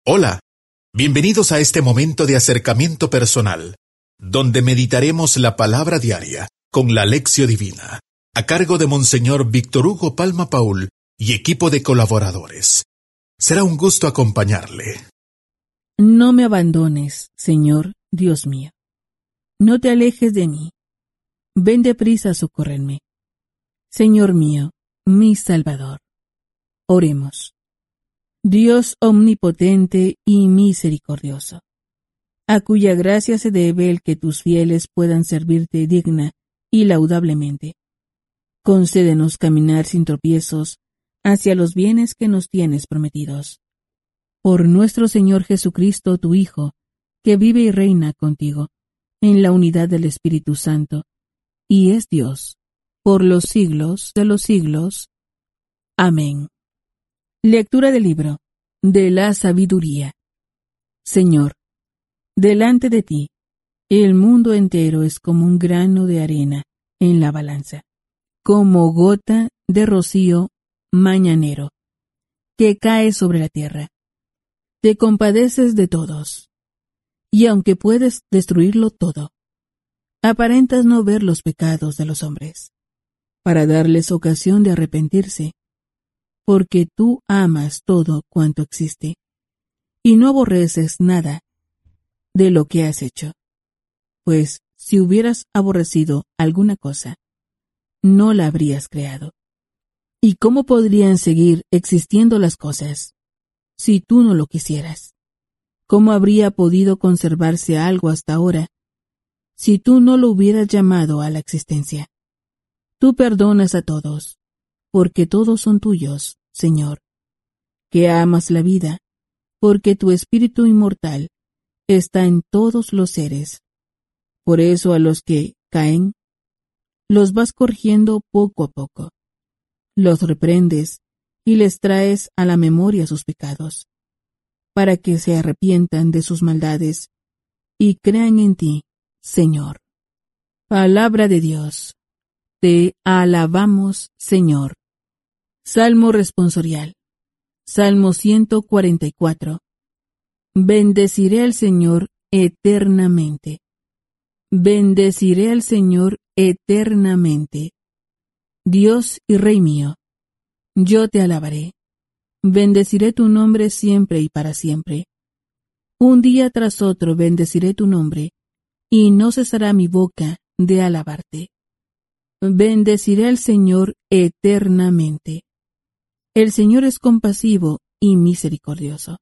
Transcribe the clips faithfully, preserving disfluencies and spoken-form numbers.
Hola, bienvenidos a este momento de acercamiento personal, donde meditaremos la palabra diaria con la Lección Divina, a cargo de Monseñor Víctor Hugo Palma Paul y equipo de colaboradores. Será un gusto acompañarle. No me abandones, Señor, Dios mío. No te alejes de mí. Ven deprisa a socorrerme. Señor mío, mi Salvador. Oremos. Dios omnipotente y misericordioso, a cuya gracia se debe el que tus fieles puedan servirte digna y laudablemente. Concédenos caminar sin tropiezos hacia los bienes que nos tienes prometidos. Por nuestro Señor Jesucristo, tu Hijo, que vive y reina contigo, en la unidad del Espíritu Santo, y es Dios, por los siglos de los siglos. Amén. Lectura del libro de la sabiduría. Señor, delante de ti, el mundo entero es como un grano de arena en la balanza, como gota de rocío mañanero, que cae sobre la tierra. Te compadeces de todos, y aunque puedes destruirlo todo, aparentas no ver los pecados de los hombres, para darles ocasión de arrepentirse, porque tú amas todo cuanto existe, y no aborreces nada de lo que has hecho. Pues si hubieras aborrecido alguna cosa, no la habrías creado. ¿Y cómo podrían seguir existiendo las cosas si tú no lo quisieras? ¿Cómo habría podido conservarse algo hasta ahora si tú no lo hubieras llamado a la existencia? Tú perdonas a todos, porque todos son tuyos, Señor, que amas la vida, porque tu espíritu inmortal está en todos los seres. Por eso a los que caen, los vas corrigiendo poco a poco. Los reprendes y les traes a la memoria sus pecados, para que se arrepientan de sus maldades y crean en ti, Señor. Palabra de Dios. Te alabamos, Señor. Salmo responsorial. Salmo ciento cuarenta y cuatro. Bendeciré al Señor eternamente. Bendeciré al Señor eternamente. Dios y Rey mío, yo te alabaré. Bendeciré tu nombre siempre y para siempre. Un día tras otro bendeciré tu nombre, y no cesará mi boca de alabarte. Bendeciré al Señor eternamente. El Señor es compasivo y misericordioso,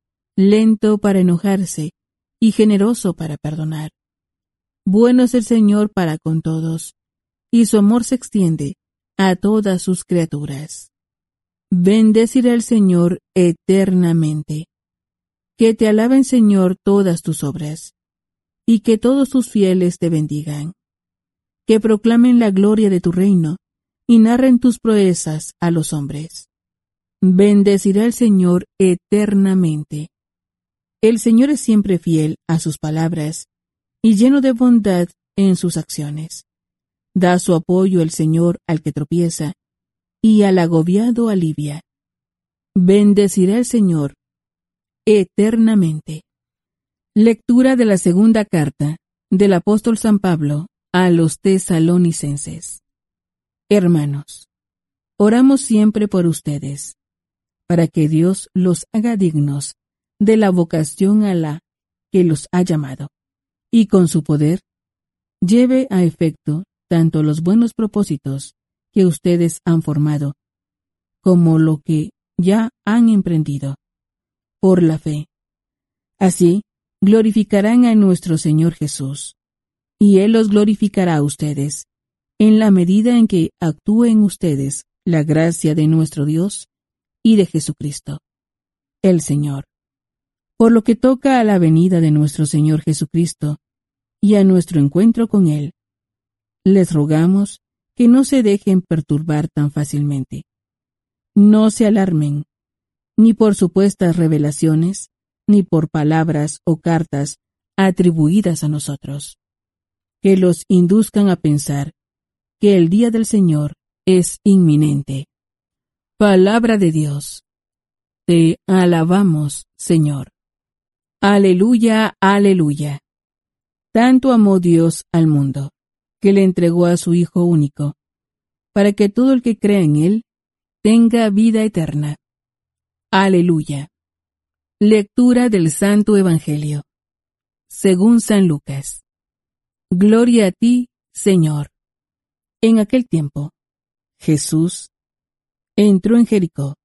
lento para enojarse y generoso para perdonar. Bueno es el Señor para con todos, y su amor se extiende a todas sus criaturas. Bendeciré al Señor eternamente. Que te alaben, Señor, todas tus obras, y que todos tus fieles te bendigan. Que proclamen la gloria de tu reino, y narren tus proezas a los hombres. Bendeciré al Señor eternamente. El Señor es siempre fiel a sus palabras, y lleno de bondad en sus acciones. Da su apoyo el Señor al que tropieza, y al agobiado alivia. Bendeciré al Señor eternamente. Lectura de la segunda carta del apóstol San Pablo a los tesalonicenses. Hermanos, oramos siempre por ustedes, para que Dios los haga dignos de la vocación a la que los ha llamado, y con su poder lleve a efecto tanto los buenos propósitos que ustedes han formado, como lo que ya han emprendido, por la fe. Así, glorificarán a nuestro Señor Jesús, y Él los glorificará a ustedes, en la medida en que actúe en ustedes la gracia de nuestro Dios y de Jesucristo, el Señor. Por lo que toca a la venida de nuestro Señor Jesucristo y a nuestro encuentro con Él, les rogamos que no se dejen perturbar tan fácilmente. No se alarmen, ni por supuestas revelaciones, ni por palabras o cartas atribuidas a nosotros, que los induzcan a pensar que el día del Señor es inminente. Palabra de Dios. Te alabamos, Señor. Aleluya, aleluya. Tanto amó Dios al mundo, que le entregó a su Hijo único, para que todo el que crea en Él tenga vida eterna. Aleluya. Lectura del Santo Evangelio, según San Lucas. Gloria a ti, Señor. En aquel tiempo, Jesús entró en Jericó,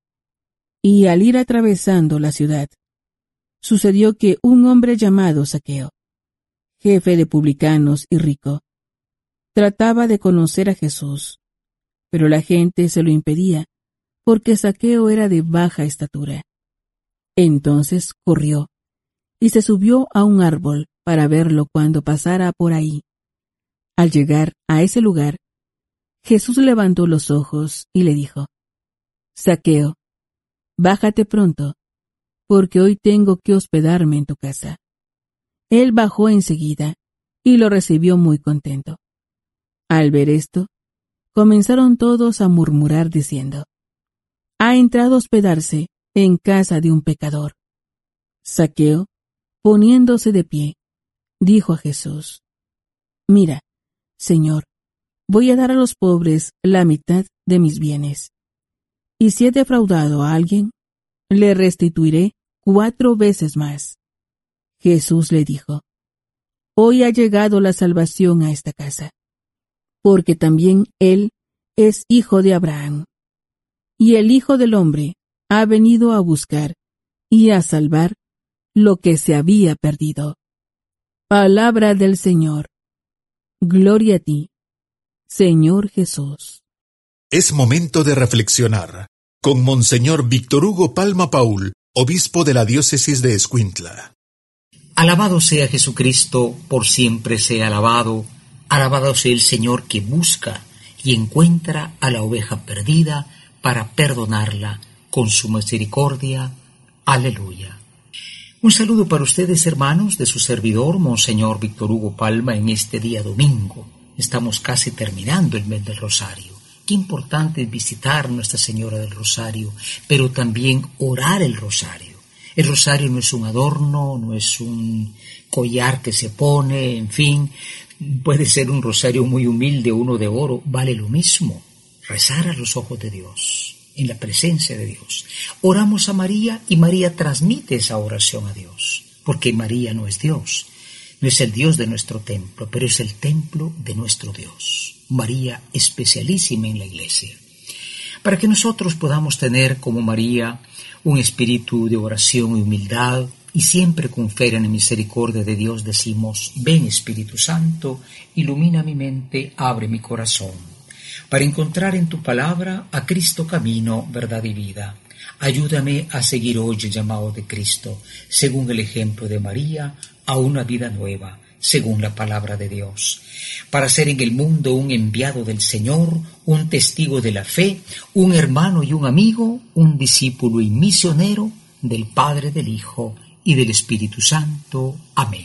y al ir atravesando la ciudad, sucedió que un hombre llamado Zaqueo, jefe de publicanos y rico, trataba de conocer a Jesús, pero la gente se lo impedía, porque Zaqueo era de baja estatura. Entonces corrió, y se subió a un árbol para verlo cuando pasara por ahí. Al llegar a ese lugar, Jesús levantó los ojos y le dijo: Zaqueo, bájate pronto, porque hoy tengo que hospedarme en tu casa. Él bajó enseguida y lo recibió muy contento. Al ver esto, comenzaron todos a murmurar diciendo: ha entrado a hospedarse en casa de un pecador. Zaqueo, poniéndose de pie, dijo a Jesús: mira, Señor, voy a dar a los pobres la mitad de mis bienes. Y si he defraudado a alguien, le restituiré cuatro veces más. Jesús le dijo: hoy ha llegado la salvación a esta casa, porque también él es hijo de Abraham. Y el Hijo del Hombre ha venido a buscar y a salvar lo que se había perdido. Palabra del Señor. Gloria a ti, Señor Jesús. Es momento de reflexionar con Monseñor Víctor Hugo Palma Paul, obispo de la diócesis de Escuintla. Alabado sea Jesucristo, por siempre sea alabado. Alabado sea el Señor que busca y encuentra a la oveja perdida para perdonarla con su misericordia. Aleluya. Un saludo para ustedes, hermanos, de su servidor, Monseñor Víctor Hugo Palma, en este día domingo. Estamos casi terminando el mes del Rosario. Qué importante es visitar Nuestra Señora del Rosario, pero también orar el Rosario. El Rosario no es un adorno, no es un collar que se pone, en fin. Puede ser un rosario muy humilde, uno de oro, vale lo mismo. Rezar a los ojos de Dios, en la presencia de Dios. Oramos a María y María transmite esa oración a Dios, porque María no es Dios, no es el Dios de nuestro templo, pero es el templo de nuestro Dios. María especialísima en la Iglesia. Para que nosotros podamos tener como María un espíritu de oración y humildad, y siempre con fe en la misericordia de Dios decimos: ven Espíritu Santo, ilumina mi mente, abre mi corazón, para encontrar en tu palabra a Cristo camino, verdad y vida. Ayúdame a seguir hoy el llamado de Cristo, según el ejemplo de María, a una vida nueva, según la palabra de Dios, para ser en el mundo un enviado del Señor, un testigo de la fe, un hermano y un amigo, un discípulo y misionero del Padre, del Hijo y del Espíritu Santo. Amén.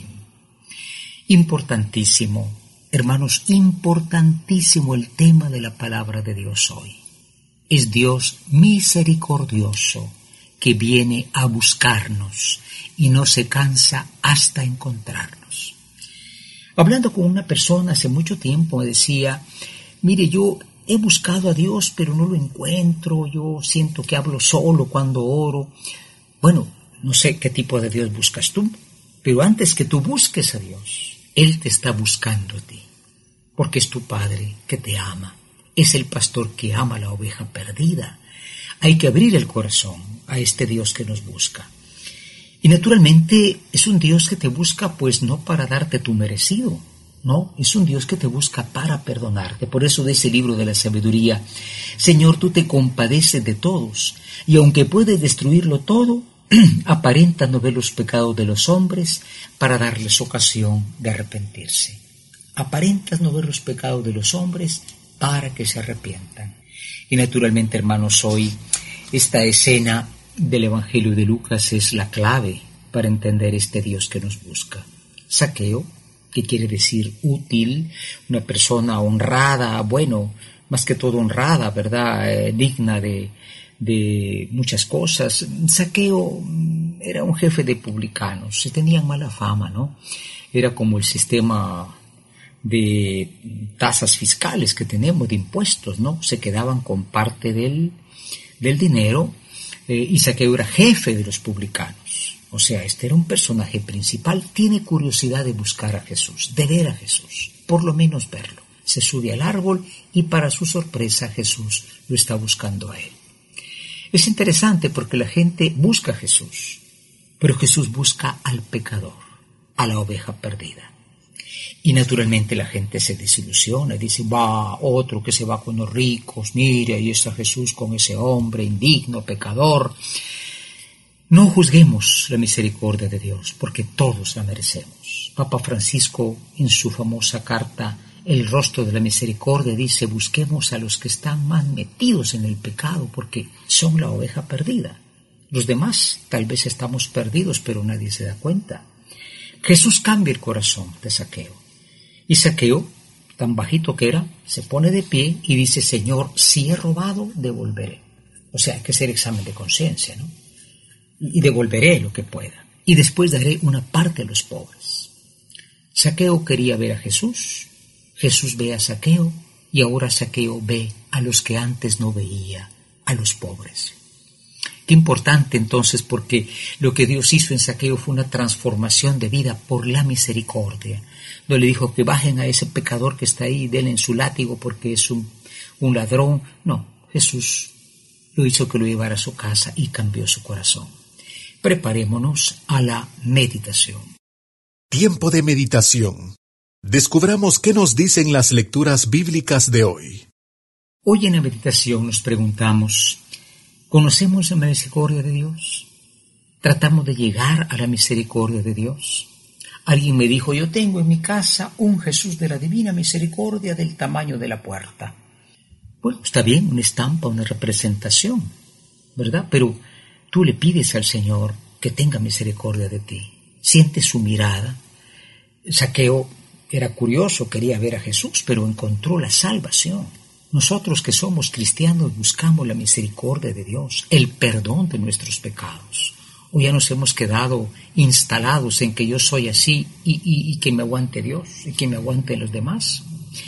Importantísimo, hermanos, importantísimo el tema de la palabra de Dios hoy. Es Dios misericordioso que viene a buscarnos y no se cansa hasta encontrarnos. Hablando con una persona hace mucho tiempo me decía: mire, yo he buscado a Dios pero no lo encuentro, yo siento que hablo solo cuando oro. Bueno, no sé qué tipo de Dios buscas tú, pero antes que tú busques a Dios, Él te está buscando a ti, porque es tu Padre que te ama, es el pastor que ama a la oveja perdida. Hay que abrir el corazón a este Dios que nos busca. Y naturalmente es un Dios que te busca pues no para darte tu merecido, no, es un Dios que te busca para perdonarte. Por eso dice el libro de la sabiduría: Señor, tú te compadeces de todos, y aunque puedes destruirlo todo, aparenta no ver los pecados de los hombres para darles ocasión de arrepentirse. Aparentas no ver los pecados de los hombres para que se arrepientan. Y naturalmente, hermanos, hoy esta escena del Evangelio de Lucas es la clave para entender este Dios que nos busca. Zaqueo, que quiere decir útil, una persona honrada, bueno, más que todo honrada, ¿verdad? Eh, digna de, de muchas cosas. Zaqueo era un jefe de publicanos, se tenían mala fama, ¿no? Era como el sistema de tasas fiscales que tenemos, de impuestos, ¿no? Se quedaban con parte del, del dinero, eh, y Zaqueo era jefe de los publicanos. O sea, este era un personaje principal, tiene curiosidad de buscar a Jesús, de ver a Jesús, por lo menos verlo. Se sube al árbol y para su sorpresa Jesús lo está buscando a él. Es interesante porque la gente busca a Jesús, pero Jesús busca al pecador, a la oveja perdida. Y naturalmente la gente se desilusiona y dice, va, otro que se va con los ricos, mire, ahí está Jesús con ese hombre indigno, pecador. No juzguemos la misericordia de Dios, porque todos la merecemos. Papa Francisco, en su famosa carta El rostro de la misericordia, dice, busquemos a los que están más metidos en el pecado, porque son la oveja perdida. Los demás tal vez estamos perdidos, pero nadie se da cuenta. Jesús cambia el corazón de Zaqueo. Y Zaqueo, tan bajito que era, se pone de pie y dice, Señor, si he robado, devolveré. O sea, hay que hacer examen de conciencia, ¿no? Y devolveré lo que pueda. Y después daré una parte a los pobres. Zaqueo quería ver a Jesús. Jesús ve a Zaqueo y ahora Zaqueo ve a los que antes no veía, a los pobres. Qué importante entonces, porque lo que Dios hizo en Zaqueo fue una transformación de vida por la misericordia. No le dijo que bajen a ese pecador que está ahí y denle en su látigo porque es un, un ladrón. No, Jesús lo hizo que lo llevara a su casa y cambió su corazón. Preparémonos a la meditación. Tiempo de meditación. Descubramos qué nos dicen las lecturas bíblicas de hoy. Hoy en la meditación nos preguntamos, ¿conocemos la misericordia de Dios? ¿Tratamos de llegar a la misericordia de Dios? Alguien me dijo, yo tengo en mi casa un Jesús de la Divina Misericordia del tamaño de la puerta. Bueno, está bien, una estampa, una representación, ¿verdad? Pero tú le pides al Señor que tenga misericordia de ti. Sientes su mirada. Zaqueo era curioso, quería ver a Jesús, pero encontró la salvación. Nosotros que somos cristianos buscamos la misericordia de Dios, el perdón de nuestros pecados. O ya nos hemos quedado instalados en que yo soy así y, y, y que me aguante Dios y que me aguante los demás.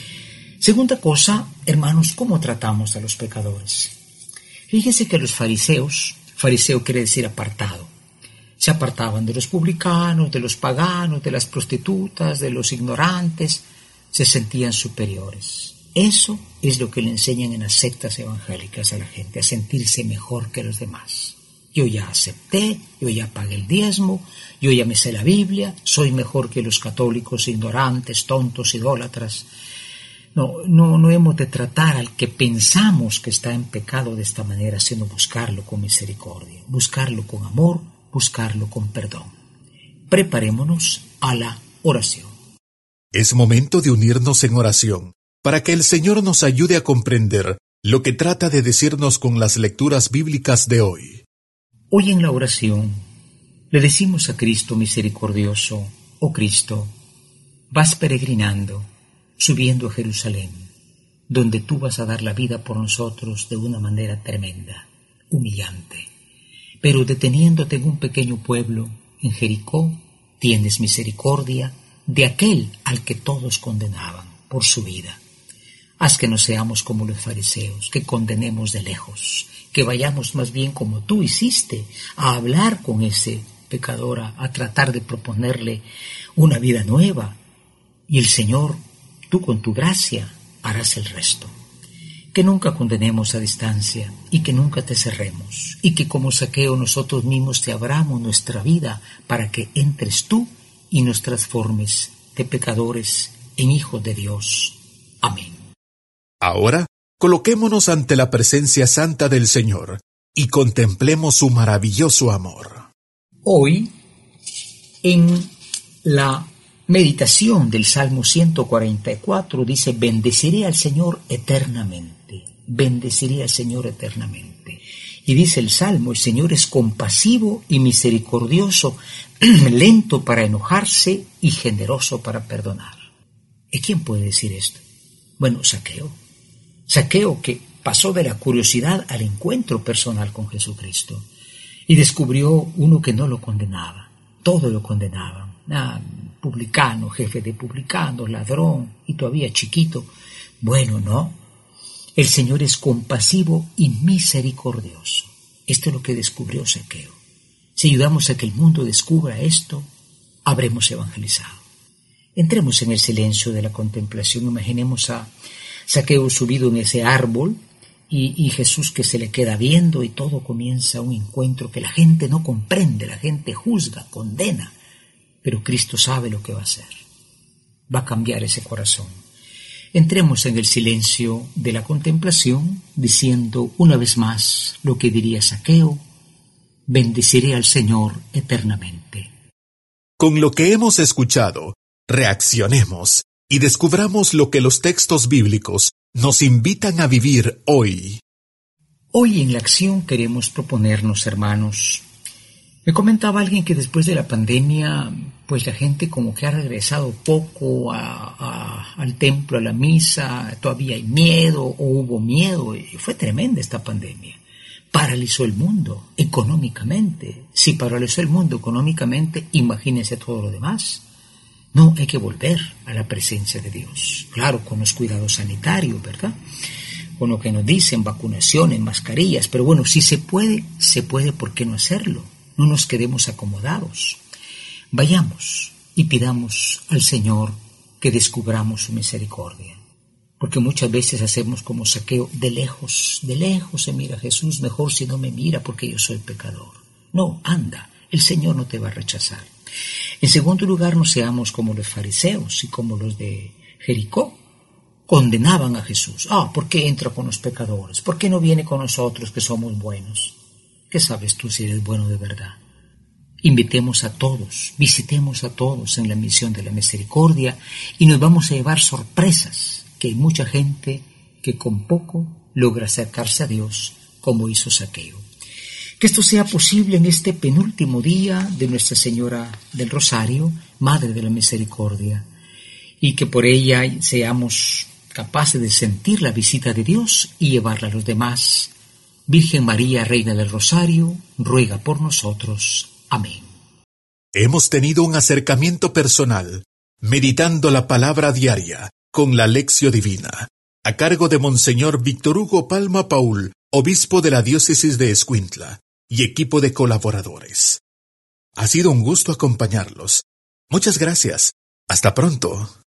Segunda cosa, hermanos, ¿cómo tratamos a los pecadores? Fíjense que los fariseos, fariseo quiere decir apartado, se apartaban de los publicanos, de los paganos, de las prostitutas, de los ignorantes, se sentían superiores. Eso es lo que le enseñan en las sectas evangélicas a la gente, a sentirse mejor que los demás. Yo ya acepté, yo ya pagué el diezmo, yo ya me sé la Biblia, soy mejor que los católicos ignorantes, tontos, idólatras. No, no, no hemos de tratar al que pensamos que está en pecado de esta manera, sino buscarlo con misericordia, buscarlo con amor, buscarlo con perdón. Preparémonos a la oración. Es momento de unirnos en oración, para que el Señor nos ayude a comprender lo que trata de decirnos con las lecturas bíblicas de hoy. Hoy en la oración le decimos a Cristo misericordioso, oh Cristo, vas peregrinando, subiendo a Jerusalén, donde tú vas a dar la vida por nosotros de una manera tremenda, humillante. Pero deteniéndote en un pequeño pueblo, en Jericó, tienes misericordia de aquel al que todos condenaban por su vida. Haz que no seamos como los fariseos, que condenemos de lejos, que vayamos más bien como tú hiciste, a hablar con ese pecador, a, a tratar de proponerle una vida nueva. Y el Señor, tú con tu gracia, harás el resto. Que nunca condenemos a distancia y que nunca te cerremos, y que como Zaqueo nosotros mismos te abramos nuestra vida para que entres tú y nos transformes de pecadores en hijos de Dios. Amén. Ahora, coloquémonos ante la presencia santa del Señor y contemplemos su maravilloso amor. Hoy, en la meditación del Salmo ciento cuarenta y cuatro, dice, bendeciré al Señor eternamente, bendeciré al Señor eternamente. Y dice el Salmo, el Señor es compasivo y misericordioso, lento para enojarse y generoso para perdonar. ¿Y quién puede decir esto? Bueno, Zaqueo. Zaqueo que pasó de la curiosidad al encuentro personal con Jesucristo y descubrió uno que no lo condenaba, todo lo condenaban, ah, publicano, jefe de publicanos, ladrón y todavía chiquito. Bueno, no, el Señor es compasivo y misericordioso. Esto es lo que descubrió Zaqueo. Si ayudamos a que el mundo descubra esto, habremos evangelizado. Entremos en el silencio de la contemplación. Imaginemos a Zaqueo subido en ese árbol y, y Jesús que se le queda viendo, y todo comienza un encuentro que la gente no comprende, la gente juzga, condena, pero Cristo sabe lo que va a hacer. Va a cambiar ese corazón. Entremos en el silencio de la contemplación diciendo una vez más lo que diría Zaqueo: bendeciré al Señor eternamente. Con lo que hemos escuchado, reaccionemos y descubramos lo que los textos bíblicos nos invitan a vivir hoy. Hoy en la acción queremos proponernos, hermanos. Me comentaba alguien que después de la pandemia, pues la gente como que ha regresado poco a, a, al templo, a la misa, todavía hay miedo o hubo miedo, y fue tremenda esta pandemia. Paralizó el mundo económicamente. Si paralizó el mundo económicamente, imagínense todo lo demás. No, hay que volver a la presencia de Dios. Claro, con los cuidados sanitarios, ¿verdad? Con lo que nos dicen, vacunaciones, mascarillas. Pero bueno, si se puede, se puede, ¿por qué no hacerlo? No nos quedemos acomodados. Vayamos y pidamos al Señor que descubramos su misericordia. Porque muchas veces hacemos como Zaqueo, de lejos, de lejos se mira a Jesús, mejor si no me mira porque yo soy pecador. No, anda, el Señor no te va a rechazar. En segundo lugar, no seamos como los fariseos y como los de Jericó. Condenaban a Jesús. Ah, ¿por qué entra con los pecadores? ¿Por qué no viene con nosotros que somos buenos? ¿Qué sabes tú si eres bueno de verdad? Invitemos a todos, visitemos a todos en la misión de la misericordia y nos vamos a llevar sorpresas, que hay mucha gente que con poco logra acercarse a Dios como hizo Zaqueo. Que esto sea posible en este penúltimo día de Nuestra Señora del Rosario, Madre de la Misericordia, y que por ella seamos capaces de sentir la visita de Dios y llevarla a los demás. Virgen María, Reina del Rosario, ruega por nosotros. Amén. Hemos tenido un acercamiento personal, meditando la palabra diaria con la Lección Divina, a cargo de Monseñor Víctor Hugo Palma Paul, obispo de la diócesis de Escuintla, y equipo de colaboradores. Ha sido un gusto acompañarlos. Muchas gracias. Hasta pronto.